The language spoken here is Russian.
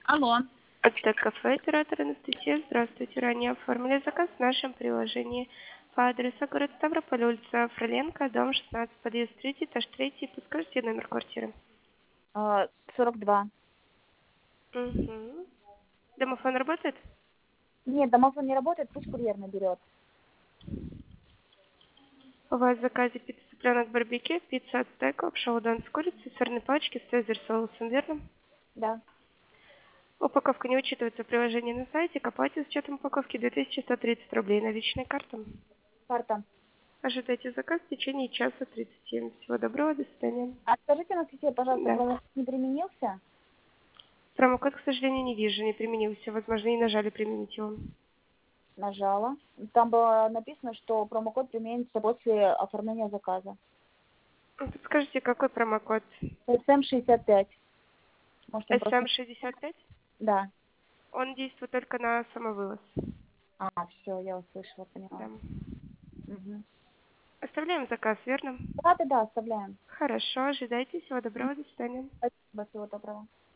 Алло. Это кафе оператор Анастасия. Здравствуйте. Ранее оформили заказ в нашем приложении по адресу город Ставрополь, улица Фроленко, дом 16, подъезд 3, этаж 3. Подскажите номер квартиры. 42. Угу. Домофон работает? Нет, домофон не работает, пусть курьер наберет. У вас в заказе пицца цыпленок барбекю, пицца от стейка, шоудан с курицей, сырные палочки с цезарь соусом, верно? Да. Упаковка не учитывается в приложении на сайте. К оплате с учетом упаковки 2130 рублей. Наличная карта. Карта. Ожидайте заказ в течение часа 30. Всего доброго, до свидания. А скажите, Анастасия, пожалуйста, Да. промокод не применился? Промокод, к сожалению, не вижу, не применился. Возможно, не нажали применить его. Нажала. Там было написано, что промокод применится после оформления заказа. Подскажите, какой промокод? SM65. Может, он просто... SM65? Да. Он действует только на самовывоз. Все, я услышала, Да. поняла. Угу. Оставляем заказ, верно? Да, оставляем. Хорошо, ожидайте. Всего доброго, до свидания. Спасибо, всего доброго.